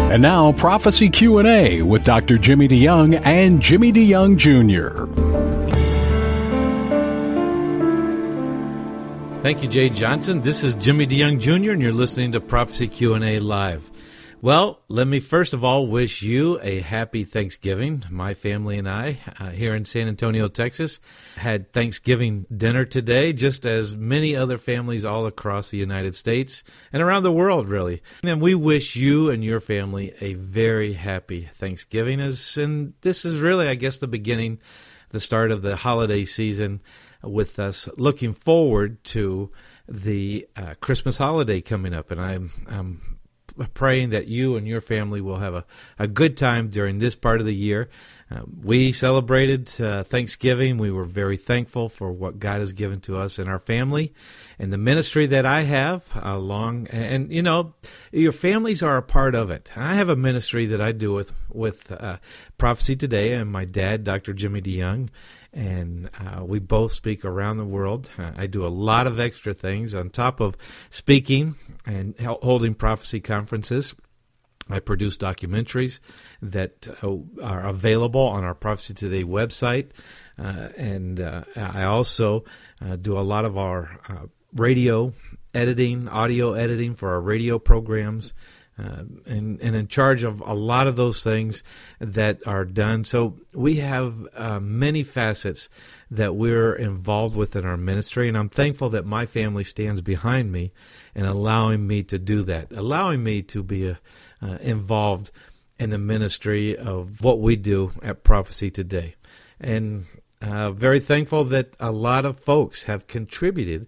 And now, Prophecy Q&A with Dr. Jimmy DeYoung and Jimmy DeYoung Jr. Thank you, Jay Johnson. This is Jimmy DeYoung Jr., and you're listening to Prophecy Q&A Live. Well, let me first of all wish you a happy Thanksgiving. My family and I here in San Antonio, Texas, had Thanksgiving dinner today, just as many other families all across the United States and around the world, really. And we wish you and your family a very happy Thanksgiving. And this is really, I guess, the beginning, the start of the holiday season, with us looking forward to the Christmas holiday coming up. And I'm praying that you and your family will have a good time during this part of the year. We celebrated Thanksgiving. We were very thankful for what God has given to us and our family and the ministry that I have and you know, your families are a part of it. I have a ministry that I do with Prophecy Today and my dad, Dr. Jimmy DeYoung, and we both speak around the world. I do a lot of extra things on top of speaking and holding prophecy conferences. I produce documentaries that are available on our Prophecy Today website, and I also do a lot of our radio editing, audio editing for our radio programs, and in charge of a lot of those things that are done. So we have many facets that we're involved with in our ministry, and I'm thankful that my family stands behind me and allowing me to do that, allowing me to be involved in the ministry of what we do at Prophecy Today. And very thankful that a lot of folks have contributed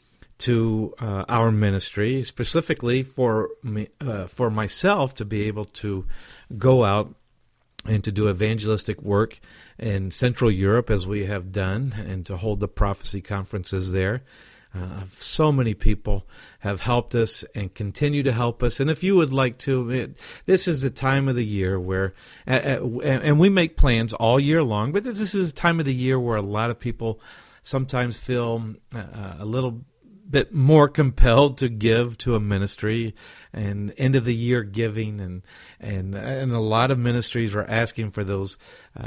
to our ministry, specifically for me, for myself to be able to go out and to do evangelistic work in Central Europe, as we have done, and to hold the prophecy conferences there. So many people have helped us and continue to help us. And if you would like to, this is the time of the year where, and we make plans all year long, but this is the time of the year where a lot of people sometimes feel a little bit more compelled to give to a ministry, and end of the year giving, and a lot of ministries are asking for those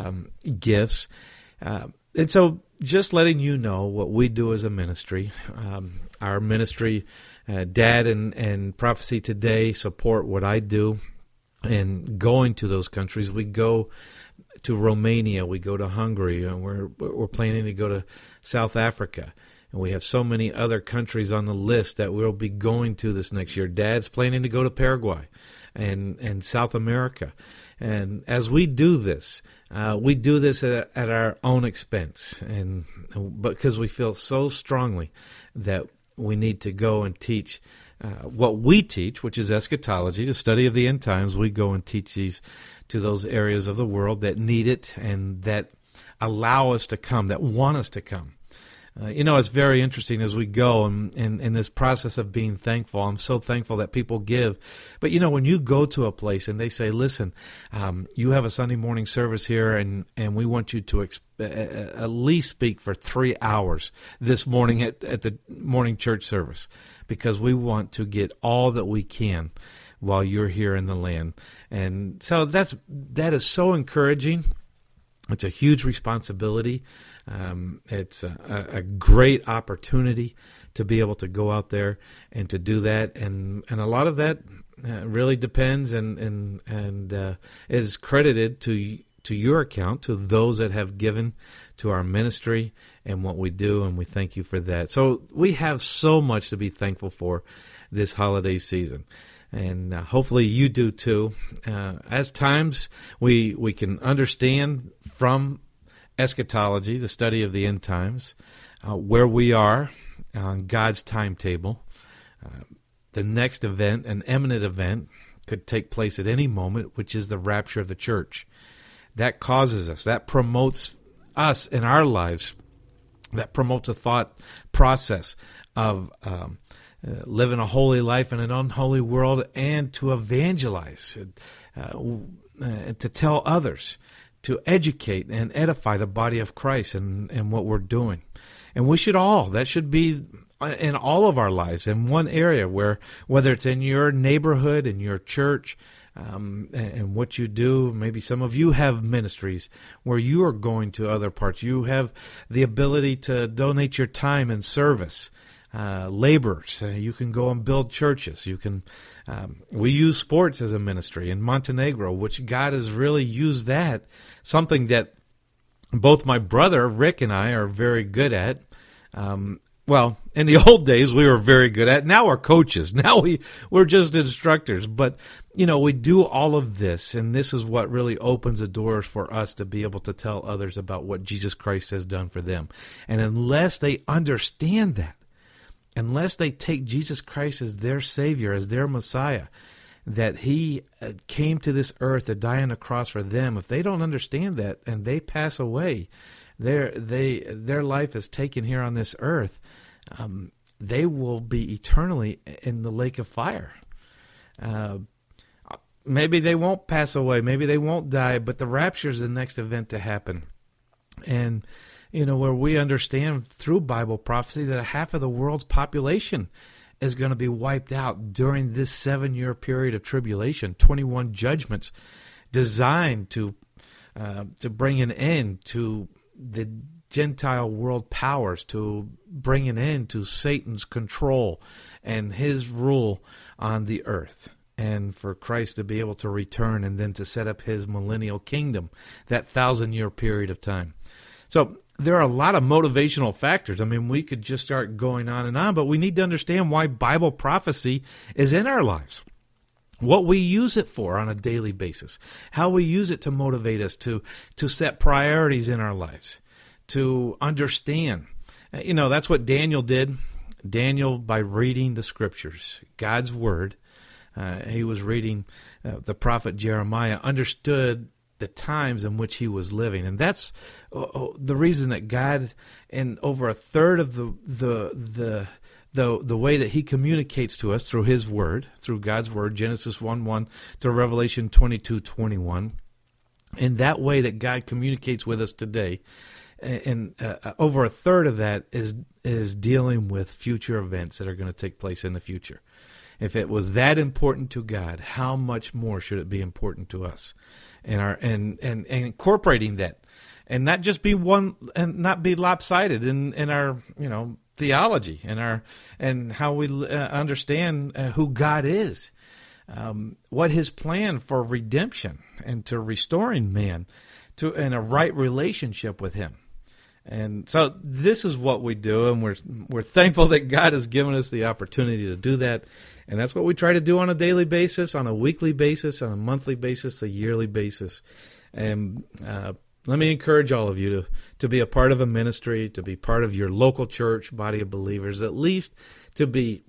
gifts. And so just letting you know what we do as a ministry. Our ministry, Dad and Prophecy Today, support what I do. And going to those countries, we go to Romania, we go to Hungary, and we're planning to go to South Africa. And we have so many other countries on the list that we'll be going to this next year. Dad's planning to go to Paraguay and South America. And as we do this at our own expense, and because we feel so strongly that we need to go and teach what we teach, which is eschatology, the study of the end times. We go and teach these to those areas of the world that need it and that allow us to come, that want us to come. It's very interesting as we go and in this process of being thankful. I'm so thankful that people give. But, when you go to a place and they say, listen, you have a Sunday morning service here and we want you to at least speak for 3 hours this morning at the morning church service, because we want to get all that we can while you're here in the land. And so that is so encouraging. It's a huge responsibility. It's a great opportunity to be able to go out there and to do that, and a lot of that really depends and is credited to your account, to those that have given to our ministry and what we do, and we thank you for that. So we have so much to be thankful for this holiday season. And hopefully you do too. As times we can understand from eschatology, the study of the end times, where we are on God's timetable. The next event, an imminent event, could take place at any moment, which is the rapture of the church. That causes us, that promotes us in our lives, that promotes a thought process of living a holy life in an unholy world, and to evangelize, to tell others, to educate and edify the body of Christ and what we're doing. And that should be in all of our lives, in one area, whether it's in your neighborhood, in your church, and what you do. Maybe some of you have ministries where you are going to other parts. You have the ability to donate your time in service. Laborers, you can go and build churches. You can. We use sports as a ministry in Montenegro, which God has really used that, something that both my brother Rick and I are very good at. Well, in the old days, we were very good at. Now we're coaches. Now we're just instructors. But, we do all of this, and this is what really opens the doors for us to be able to tell others about what Jesus Christ has done for them. And unless they understand that, unless they take Jesus Christ as their Savior, as their Messiah, that He came to this earth to die on a cross for them, if they don't understand that and they pass away, their life is taken here on this earth, they will be eternally in the lake of fire. Maybe they won't pass away, maybe they won't die, but the rapture is the next event to happen. And where we understand through Bible prophecy that half of the world's population is going to be wiped out during this 7-year period of tribulation, 21 judgments designed to bring an end to the Gentile world powers, to bring an end to Satan's control and his rule on the earth, and for Christ to be able to return and then to set up his millennial kingdom, that 1,000-year period of time. So there are a lot of motivational factors. I mean, we could just start going on, but we need to understand why Bible prophecy is in our lives, what we use it for on a daily basis, how we use it to motivate us to set priorities in our lives, to understand. That's what Daniel did. Daniel, by reading the Scriptures, God's Word, he was reading the prophet Jeremiah, understood the times in which he was living. And that's the reason that God, in over a third of the way that he communicates to us through his word, through God's word, Genesis 1:1 to Revelation 22:21, in that way that God communicates with us today, and over a third of that is dealing with future events that are going to take place in the future. If it was that important to God, how much more should it be important to us? And incorporating that, and not just be one, and not be lopsided in our theology and how we understand who God is, what His plan for redemption and to restoring man to in a right relationship with Him. And so this is what we do, and we're thankful that God has given us the opportunity to do that. And that's what we try to do on a daily basis, on a weekly basis, on a monthly basis, a yearly basis. And let me encourage all of you to be a part of a ministry, to be part of your local church, body of believers, at least to be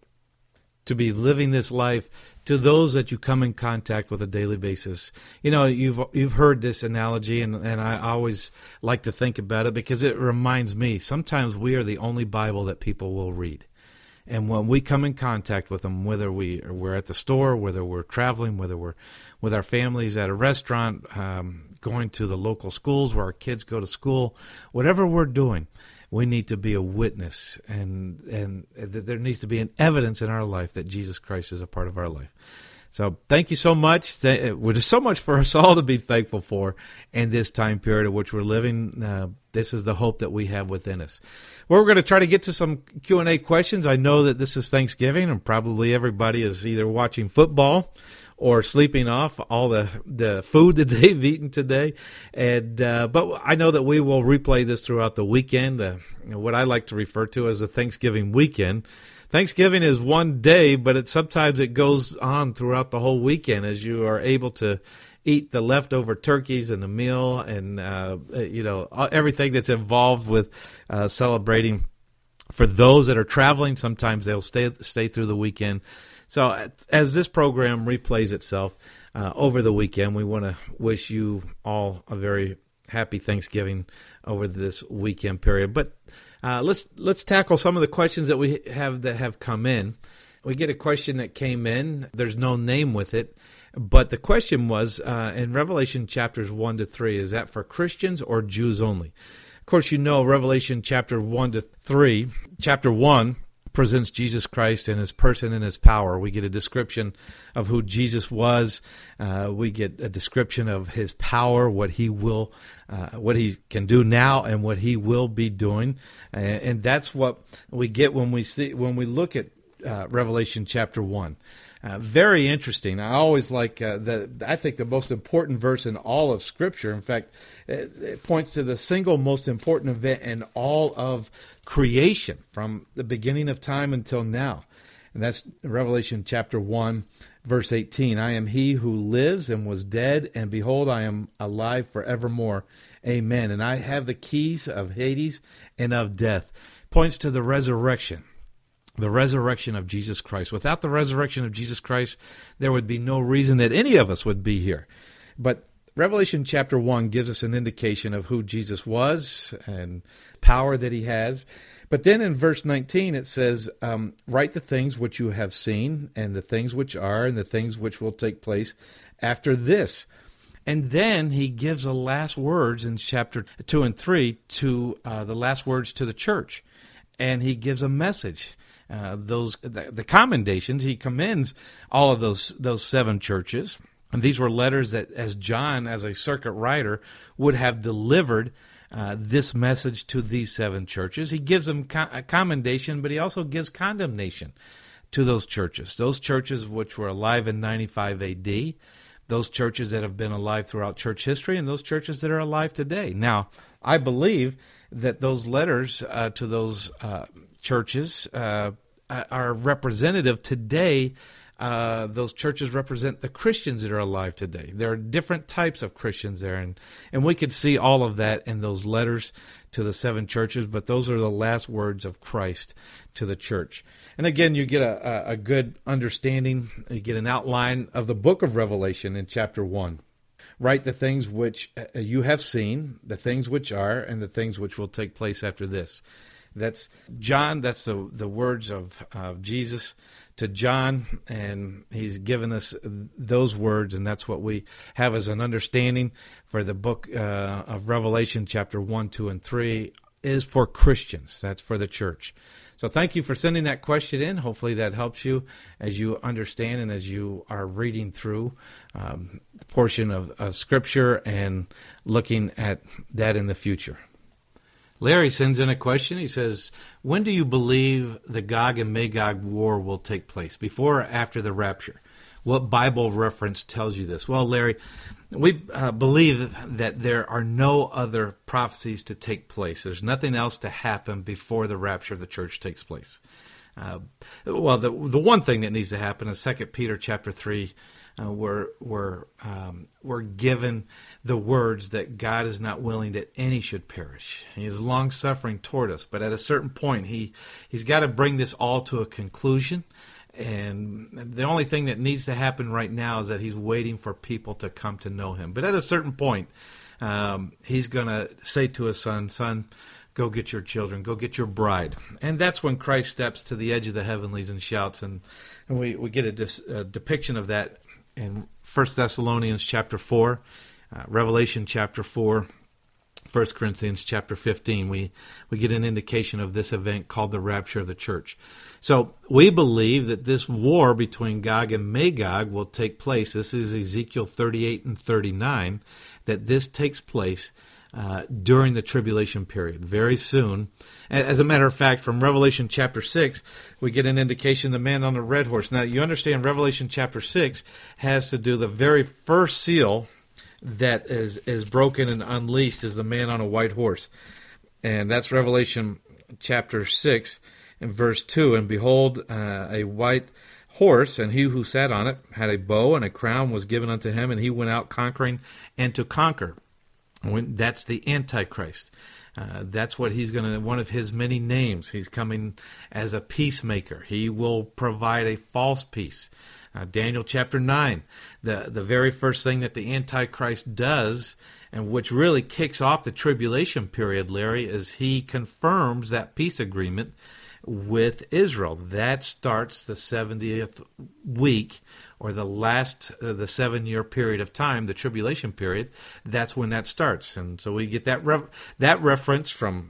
living this life to those that you come in contact with on a daily basis. You've heard this analogy, and I always like to think about it because it reminds me, sometimes we are the only Bible that people will read. And when we come in contact with them, whether we're at the store, whether we're traveling, whether we're with our families at a restaurant, going to the local schools where our kids go to school, whatever we're doing, we need to be a witness, and there needs to be an evidence in our life that Jesus Christ is a part of our life. So thank you so much. There's so much for us all to be thankful for in this time period of which we're living. This is the hope that we have within us. Well, we're going to try to get to some Q&A questions. I know that this is Thanksgiving, and probably everybody is either watching football or sleeping off all the food that they've eaten today. And but I know that we will replay this throughout the weekend, what I like to refer to as the Thanksgiving weekend. Thanksgiving is one day, but sometimes it goes on throughout the whole weekend as you are able to eat the leftover turkeys and the meal and everything that's involved with celebrating. For those that are traveling, sometimes they'll stay through the weekend. So as this program replays itself over the weekend, we want to wish you all a very happy Thanksgiving over this weekend period. But let's tackle some of the questions that we have come in. We get a question that came in. There's no name with it, but the question was in Revelation chapters 1 to 3. Is that for Christians or Jews only? Of course, Revelation chapter 1 to 3. Chapter 1 presents Jesus Christ and his person and his power. We get a description of who Jesus was. We get a description of his power, what he can do now, and what he will be doing. And that's what we get when we look at Revelation chapter 1. Very interesting. I always like I think the most important verse in all of Scripture. In fact, it points to the single most important event in all of creation from the beginning of time until now. And that's Revelation chapter 1, verse 18. I am he who lives and was dead, and behold, I am alive forevermore. Amen. And I have the keys of Hades and of death. Points to the resurrection. The resurrection of Jesus Christ. Without the resurrection of Jesus Christ, there would be no reason that any of us would be here. But Revelation chapter 1 gives us an indication of who Jesus was and power that he has. But then in verse 19 it says, write the things which you have seen, and the things which are, and the things which will take place after this. And then he gives the last words in chapter 2 and 3 to the last words to the church. And he gives a message. The commendations, he commends all of those 7 churches. And these were letters that, as John, as a circuit writer, would have delivered this message to these 7 churches. He gives them a commendation, but he also gives condemnation to those churches which were alive in 95 A.D., those churches that have been alive throughout church history, and those churches that are alive today. Now, I believe that those letters to those churches are representative today. Those churches represent the Christians that are alive today. There are different types of Christians there, and we could see all of that in those letters to the 7 churches, but those are the last words of Christ to the church. And again, you get a good understanding, you get an outline of the book of Revelation in chapter 1. Write the things which you have seen, the things which are, and the things which will take place after this. That's John, that's the words of Jesus to John, and he's given us those words, and that's what we have as an understanding for the book of Revelation, chapter 1, 2, and 3, is for Christians. That's for the church. So thank you for sending that question in. Hopefully that helps you as you understand and as you are reading through a portion of Scripture and looking at that in the future. Larry sends in a question. He says, when do you believe the Gog and Magog war will take place, before or after the rapture? What Bible reference tells you this? Well, Larry, we believe that there are no other prophecies to take place. There's nothing else to happen before the rapture of the church takes place. Well, the one thing that needs to happen is 2 Peter chapter 3, we're given the words that God is not willing that any should perish. He is long-suffering toward us, but at a certain point, he's got to bring this all to a conclusion. And the only thing that needs to happen right now is that he's waiting for people to come to know him. But at a certain point, he's going to say to his son, go get your children, go get your bride. And that's when Christ steps to the edge of the heavenlies and shouts. And we get a depiction of that in 1 Thessalonians chapter 4, Revelation chapter 4, 1 Corinthians chapter 15. We get an indication of this event called the rapture of the church. So we believe that this war between Gog and Magog will take place. This is Ezekiel 38 and 39, that this takes place during the tribulation period, very soon. As a matter of fact, from Revelation chapter 6, we get an indication of the man on the red horse. Now, you understand Revelation chapter 6 has to do the very first seal that is broken and unleashed is the man on a white horse. And that's Revelation chapter 6 and verse 2. And behold, a white horse, and he who sat on it had a bow, and a crown was given unto him, and he went out conquering and to conquer. That's the Antichrist. That's what he's going to, one of his many names. He's coming as a peacemaker. He will provide a false peace. Daniel chapter 9, the very first thing that the Antichrist does, and which really kicks off the tribulation period, Larry, is he confirms that peace agreement with Israel. That starts the 70th week, or the last, the 7-year period of time, the tribulation period. That's when that starts. And so we get that reference from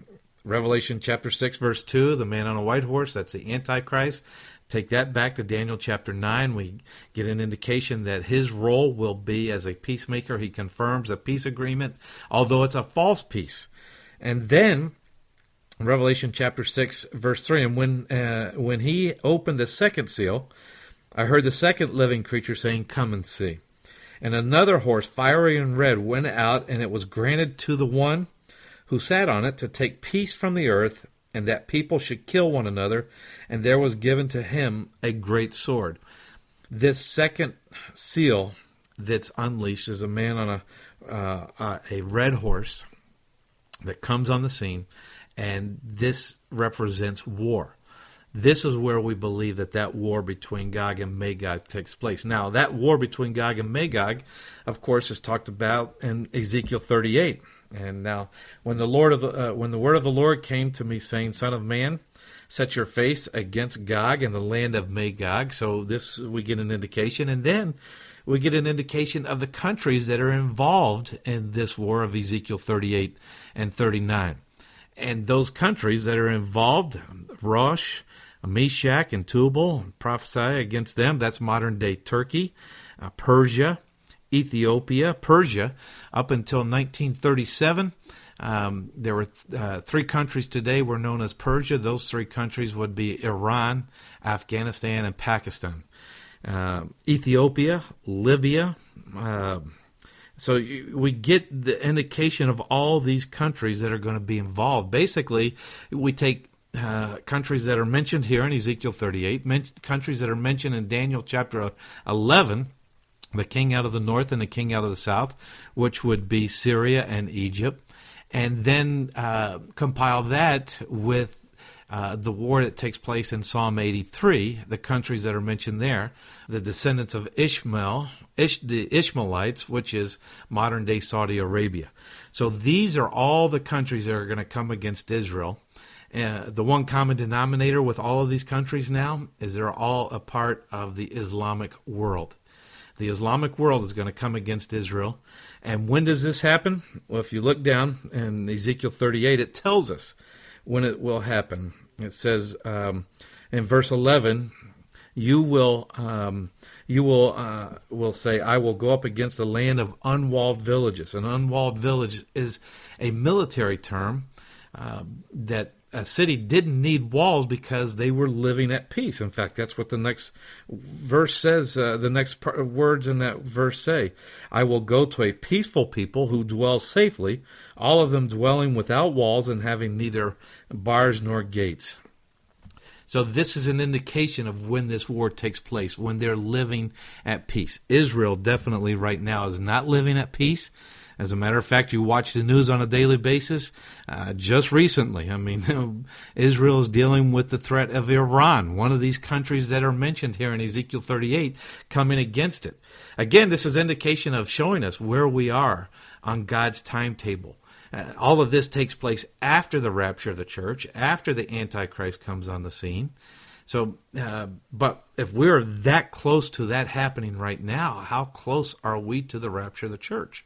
Revelation chapter 6, verse 2, the man on a white horse, that's the Antichrist. Take that back to Daniel chapter 9. We get an indication that his role will be as a peacemaker. He confirms a peace agreement, although it's a false peace. And then Revelation chapter 6, verse 3, and when he opened the second seal, I heard the second living creature saying, "Come and see." And another horse, fiery and red, went out, and it was granted to the one who sat on it to take peace from the earth, and that people should kill one another, and there was given to him a great sword. This second seal that's unleashed is a man on a red horse that comes on the scene, and this represents war. This is where we believe that war between Gog and Magog takes place. Now, that war between Gog and Magog, of course, is talked about in Ezekiel 38. And now, when the word of the Lord came to me, saying, "Son of man, set your face against Gog and the land of Magog." So this, we get an indication. And then we get an indication of the countries that are involved in this war of Ezekiel 38 and 39. And those countries that are involved, Rosh, Meshach, and Tubal, prophesy against them. That's modern-day Turkey, Persia, Ethiopia. Persia, up until 1937, there were three countries today were known as Persia. Those three countries would be Iran, Afghanistan, and Pakistan. Ethiopia, Libya. So we get the indication of all these countries that are going to be involved. Basically, we take countries that are mentioned here in Ezekiel 38, countries that are mentioned in Daniel chapter 11, the king out of the north and the king out of the south, which would be Syria and Egypt, and then compile that with the war that takes place in Psalm 83, the countries that are mentioned there, the descendants of Ishmael, the Ishmaelites, which is modern-day Saudi Arabia. So these are all the countries that are going to come against Israel. The one common denominator with all of these countries now is they're all a part of the Islamic world. The Islamic world is going to come against Israel. And when does this happen? Well, if you look down in Ezekiel 38, it tells us when it will happen. It says in verse 11, you will say, "I will go up against the land of unwalled villages." An unwalled village is a military term that a city didn't need walls because they were living at peace. In fact, that's what the next verse says. The next words in that verse say, "I will go to a peaceful people who dwell safely, all of them dwelling without walls and having neither bars nor gates." So this is an indication of when this war takes place, when they're living at peace. Israel definitely right now is not living at peace. As a matter of fact, you watch the news on a daily basis. Just recently, Israel is dealing with the threat of Iran, one of these countries that are mentioned here in Ezekiel 38, coming against it. Again, this is indication of showing us where we are on God's timetable. All of this takes place after the rapture of the church, after the Antichrist comes on the scene. So, but if we're that close to that happening right now, how close are we to the rapture of the church?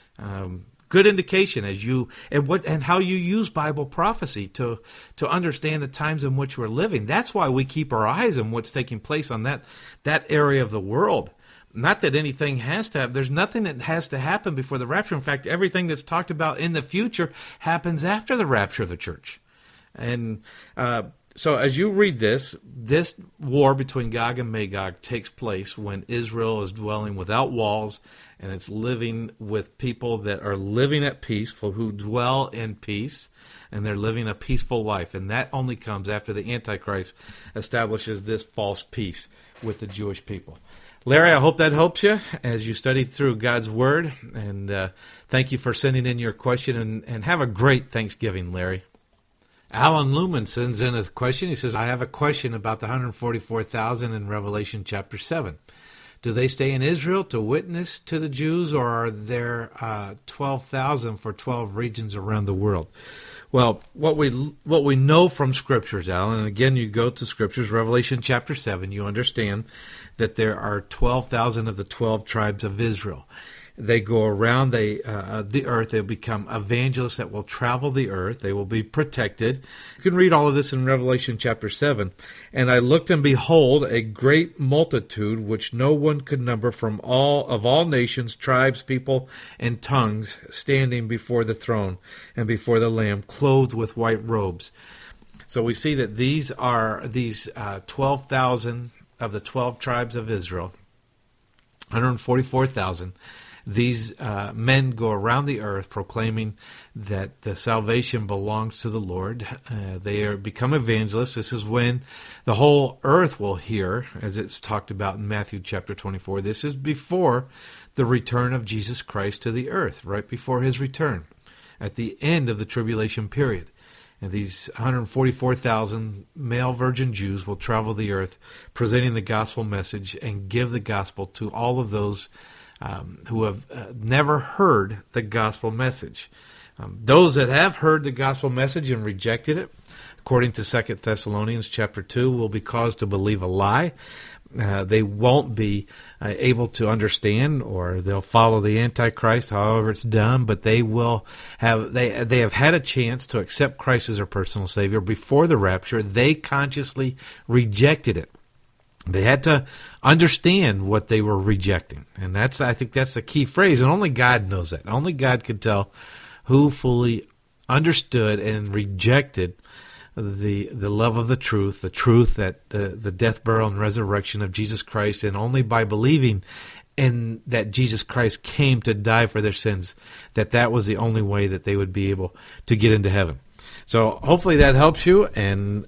Good indication as you and how you use Bible prophecy to understand the times in which we're living. That's why we keep our eyes on what's taking place on that area of the world. Not that anything has to happen. There's nothing that has to happen before the rapture. In fact, everything that's talked about in the future happens after the rapture of the church. And so as you read this war between Gog and Magog takes place when Israel is dwelling without walls, and it's living with people that are living at peace, who dwell in peace, and they're living a peaceful life. And that only comes after the Antichrist establishes this false peace with the Jewish people. Larry, I hope that helps you as you study through God's Word. And thank you for sending in your question. And have a great Thanksgiving, Larry. Alan Lumen sends in a question. He says, "I have a question about the 144,000 in Revelation chapter 7. Do they stay in Israel to witness to the Jews, or are there 12,000 for 12 regions around the world?" Well, what we know from Scriptures, Alan, and again, you go to Scriptures, Revelation chapter 7, you understand that there are 12,000 of the 12 tribes of Israel. They go around the earth. They'll become evangelists that will travel the earth. They will be protected. You can read all of this in Revelation chapter 7. And I looked, and behold, a great multitude which no one could number, from all nations, tribes, people, and tongues, standing before the throne and before the Lamb, clothed with white robes. So we see that these 12,000 of the 12 tribes of Israel, 144,000. These men go around the earth proclaiming that the salvation belongs to the Lord. They become evangelists. This is when the whole earth will hear, as it's talked about in Matthew chapter 24. This is before the return of Jesus Christ to the earth, right before his return, at the end of the tribulation period. And these 144,000 male virgin Jews will travel the earth presenting the gospel message and give the gospel to all of those who have never heard the gospel message. Those that have heard the gospel message and rejected it, according to 2 Thessalonians chapter 2, will be caused to believe a lie. They won't be able to understand, or they'll follow the Antichrist, however it's done, but they will have they have had a chance to accept Christ as their personal Savior before the rapture. They consciously rejected it. They had to understand what they were rejecting. And I think that's the key phrase, and only God knows that. Only God could tell who fully understood and rejected the love of the truth that the death, burial, and resurrection of Jesus Christ, and only by believing in that Jesus Christ came to die for their sins, that was the only way that they would be able to get into heaven. So hopefully that helps you, and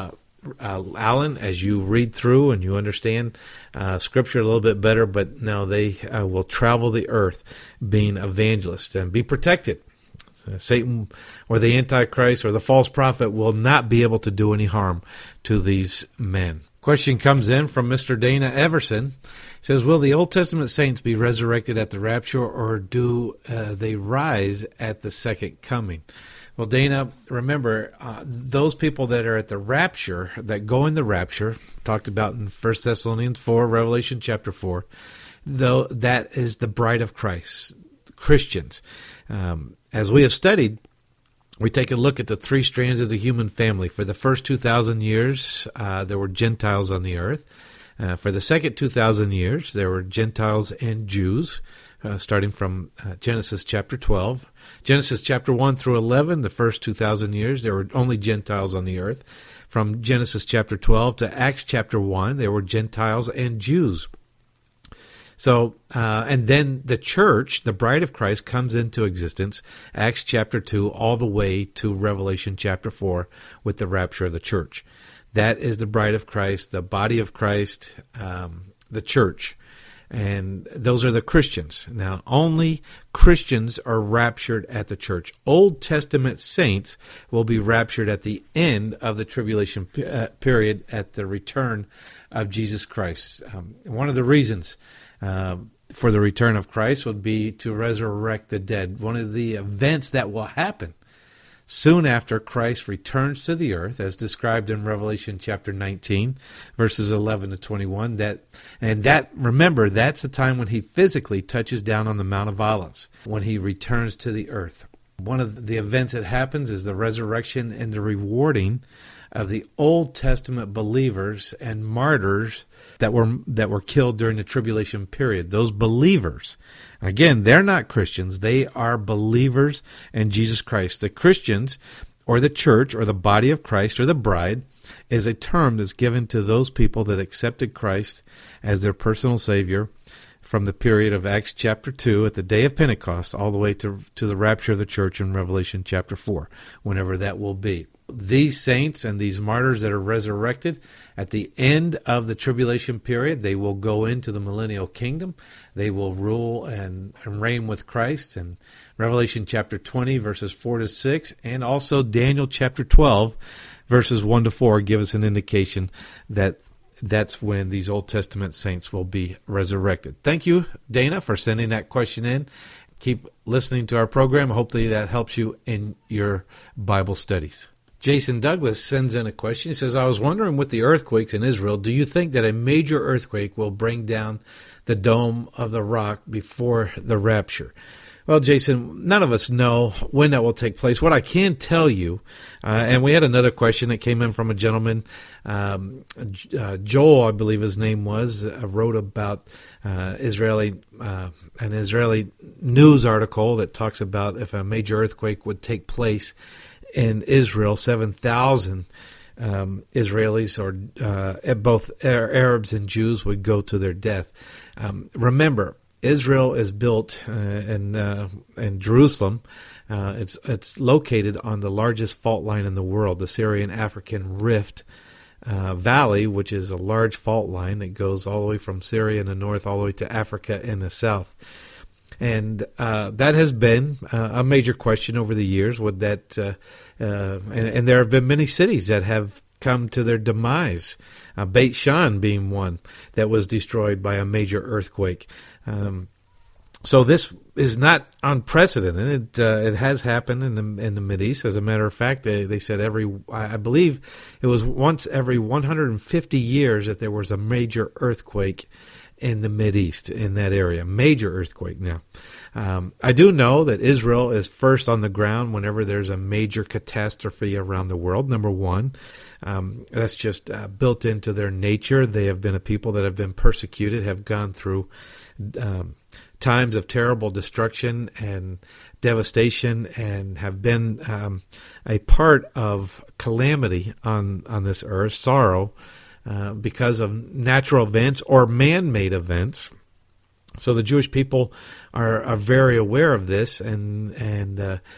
Alan, as you read through and you understand Scripture a little bit better, but now they will travel the earth being evangelists and be protected. Satan or the Antichrist or the false prophet will not be able to do any harm to these men. Question comes in from Mr. Dana Everson. He says, will the Old Testament saints be resurrected at the rapture, or do they rise at the second coming? Well, Dana, remember, those people that are at the rapture, that go in the rapture, talked about in 1 Thessalonians 4, Revelation chapter 4, though that is the bride of Christ, Christians. As we have studied, we take a look at the three strands of the human family. For the first 2,000 years, there were Gentiles on the earth. For the second 2,000 years, there were Gentiles and Jews, starting from Genesis chapter 12. Genesis chapter 1 through 11, the first 2,000 years, there were only Gentiles on the earth. From Genesis chapter 12 to Acts chapter 1, there were Gentiles and Jews. So, and then the church, the bride of Christ, comes into existence, Acts chapter 2, all the way to Revelation chapter 4 with the rapture of the church. That is the bride of Christ, the body of Christ, the church. And those are the Christians. Now, only Christians are raptured at the church. Old Testament saints will be raptured at the end of the tribulation period at the return of Jesus Christ. One of the reasons for the return of Christ would be to resurrect the dead. One of the events that will happen soon after Christ returns to the earth, as described in Revelation chapter 19, verses 11 to 21, remember, that's the time when he physically touches down on the Mount of Olives, when he returns to the earth. One of the events that happens is the resurrection and the rewarding of the Old Testament believers and martyrs that were killed during the tribulation period. Those believers, again, they're not Christians. They are believers in Jesus Christ. The Christians, or the church, or the body of Christ, or the bride, is a term that's given to those people that accepted Christ as their personal Savior from the period of Acts chapter 2 at the day of Pentecost all the way to the rapture of the church in Revelation chapter 4, whenever that will be. These saints and these martyrs that are resurrected at the end of the tribulation period, they will go into the millennial kingdom. They will rule and reign with Christ. And Revelation chapter 20, verses 4 to 6, and also Daniel chapter 12, verses 1 to 4, give us an indication that that's when these Old Testament saints will be resurrected. Thank you, Dana, for sending that question in. Keep listening to our program. Hopefully that helps you in your Bible studies. Jason Douglas sends in a question. He says, I was wondering, with the earthquakes in Israel, do you think that a major earthquake will bring down the Dome of the Rock before the rapture? Well, Jason, none of us know when that will take place. What I can tell you, and we had another question that came in from a gentleman, Joel, I believe his name was, wrote about an Israeli news article that talks about if a major earthquake would take place in Israel, 7,000 Israelis or both Arabs and Jews would go to their death. Remember, Israel is built in Jerusalem. It's located on the largest fault line in the world, the Syrian-African Rift Valley, which is a large fault line that goes all the way from Syria in the north all the way to Africa in the south. And that has been a major question over the years. Would that and there have been many cities that have come to their demise, Beit Shan being one that was destroyed by a major earthquake. So this is not unprecedented. It has happened in the Mideast. As a matter of fact, they said I believe it was once every 150 years that there was a major earthquake in the Mideast, in that area. Major earthquake now. I do know that Israel is first on the ground whenever there's a major catastrophe around the world, number one. That's just built into their nature. They have been a people that have been persecuted, have gone through times of terrible destruction and devastation, and have been a part of calamity on this earth, sorrow, because of natural events or man-made events. So the Jewish people are very aware of this, and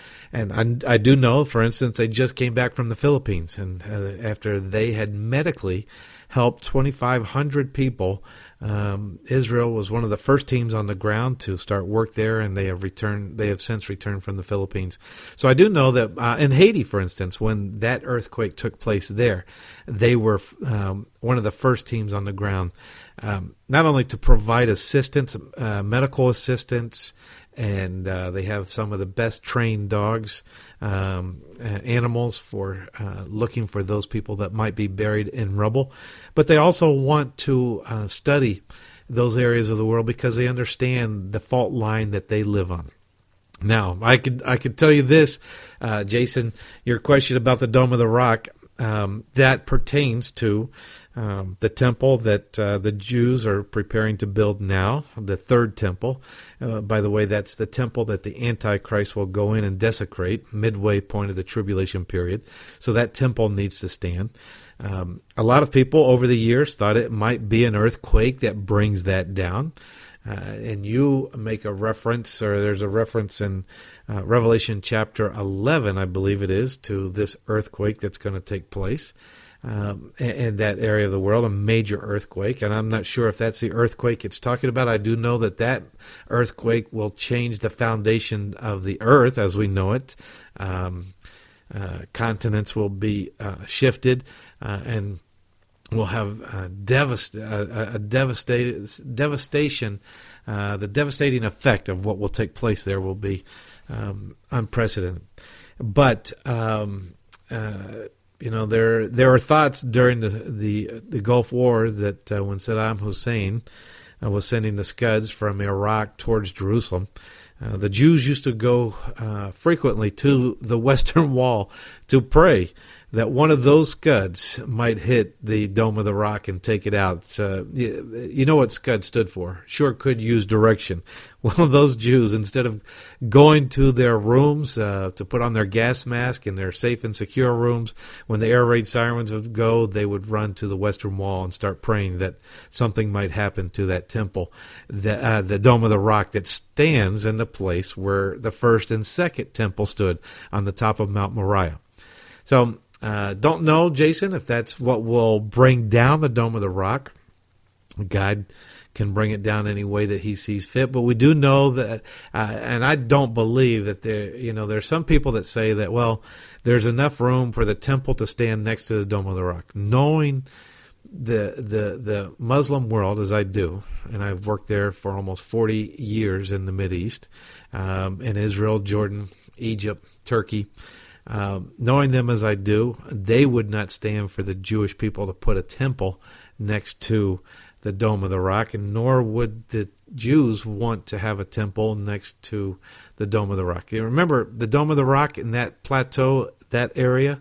I do know, for instance, they just came back from the Philippines, and after they had medically helped 2,500 people, Israel was one of the first teams on the ground to start work there, and they have since returned from the Philippines. So I do know that in Haiti, for instance, when that earthquake took place there, they were one of the first teams on the ground, not only to provide assistance, medical assistance, and they have some of the best trained dogs, animals for looking for those people that might be buried in rubble. But they also want to study those areas of the world because they understand the fault line that they live on. Now, I could tell you this, Jason, your question about the Dome of the Rock, that pertains to the temple that the Jews are preparing to build now, the third temple. By the way, that's the temple that the Antichrist will go in and desecrate, midway point of the tribulation period. So that temple needs to stand. A lot of people over the years thought it might be an earthquake that brings that down. And you make a reference, or there's a reference in Revelation chapter 11, I believe it is, to this earthquake that's going to take place in that area of the world, a major earthquake. And I'm not sure if that's the earthquake it's talking about. I do know that that earthquake will change the foundation of the earth as we know it. Continents will be shifted, and we'll have devastation. The devastating effect of what will take place there will be unprecedented. But there are thoughts during the Gulf War that when Saddam Hussein was sending the Scuds from Iraq towards Jerusalem, the Jews used to go frequently to the Western Wall to pray that one of those Scuds might hit the Dome of the Rock and take it out. You know what Scud stood for? Sure could use direction. Well, those Jews, instead of going to their rooms to put on their gas mask in their safe and secure rooms, when the air raid sirens would go, they would run to the Western Wall and start praying that something might happen to that temple, the Dome of the Rock that stands in the place where the first and second temple stood on the top of Mount Moriah. So, don't know, Jason, if that's what will bring down the Dome of the Rock. God can bring it down any way that he sees fit, but we do know that, and I don't believe that there's some people that say that, well, there's enough room for the temple to stand next to the Dome of the Rock. Knowing the Muslim world as I do, and I've worked there for almost 40 years in the Mideast, in Israel, Jordan, Egypt, Turkey. Knowing them as I do, they would not stand for the Jewish people to put a temple next to the Dome of the Rock, and nor would the Jews want to have a temple next to the Dome of the Rock. You remember the Dome of the Rock in that plateau, that area,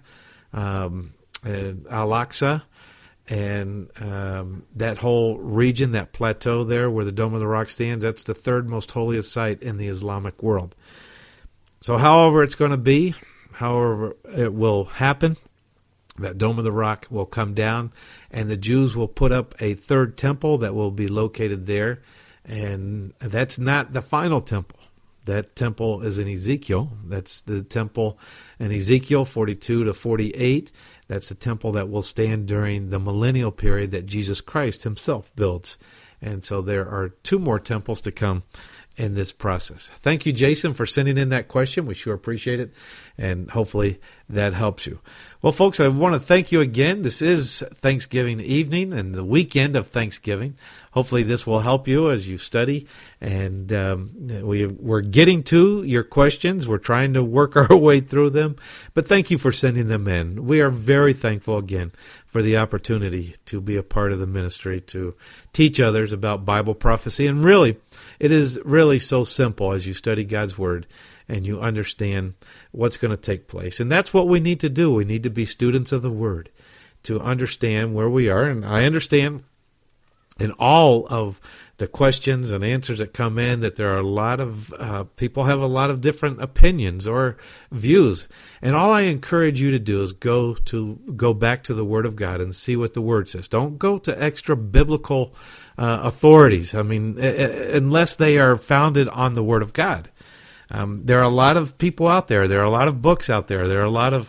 Al-Aqsa, and that whole region, that plateau there where the Dome of the Rock stands, that's the third most holiest site in the Islamic world. So however it's going to be, however it will happen, that Dome of the Rock will come down, and the Jews will put up a third temple that will be located there. And that's not the final temple. That temple is in Ezekiel. That's the temple in Ezekiel 42 to 48. That's the temple that will stand during the millennial period that Jesus Christ himself builds. And so there are 2 more temples to come in this process. Thank you, Jason, for sending in that question. We sure appreciate it, and hopefully that helps you. Well, folks, I want to thank you again. This is Thanksgiving evening and the weekend of Thanksgiving. Hopefully this will help you as you study, and we're getting to your questions. We're trying to work our way through them, but thank you for sending them in. We are very thankful again for the opportunity to be a part of the ministry, to teach others about Bible prophecy. And really, it is really so simple as you study God's Word and you understand what's going to take place. And that's what we need to do. We need to be students of the Word to understand where we are. And I understand in all of the questions and answers that come in that there are a lot of people have a lot of different opinions or views. And all I encourage you to do is go back to the Word of God and see what the Word says. Don't go to extra biblical authorities. I mean, unless they are founded on the Word of God. There are a lot of people out there. There are a lot of books out there. There are a lot of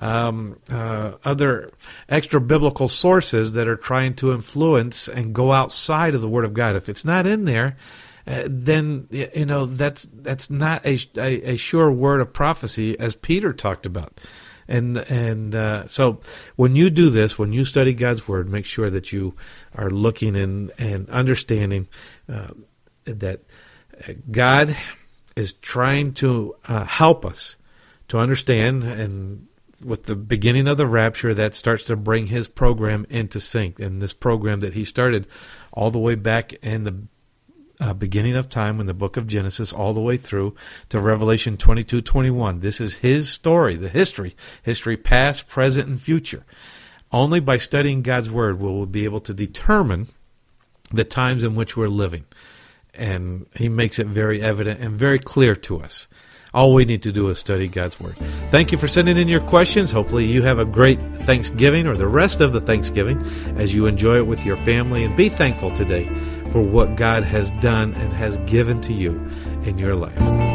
other extra biblical sources that are trying to influence and go outside of the Word of God. If it's not in there, then that's not a sure word of prophecy, as Peter talked about. And so when you do this, when you study God's Word, make sure that you are looking and understanding that God is trying to help us to understand, and with the beginning of the rapture, that starts to bring his program into sync. And this program that he started all the way back in the beginning of time in the book of Genesis, all the way through to Revelation 22:21. This is his story, the history past, present, and future. Only by studying God's Word will we be able to determine the times in which we're living. And he makes it very evident and very clear to us. All we need to do is study God's Word. Thank you for sending in your questions. Hopefully you have a great Thanksgiving, or the rest of the Thanksgiving, as you enjoy it with your family. And be thankful today for what God has done and has given to you in your life.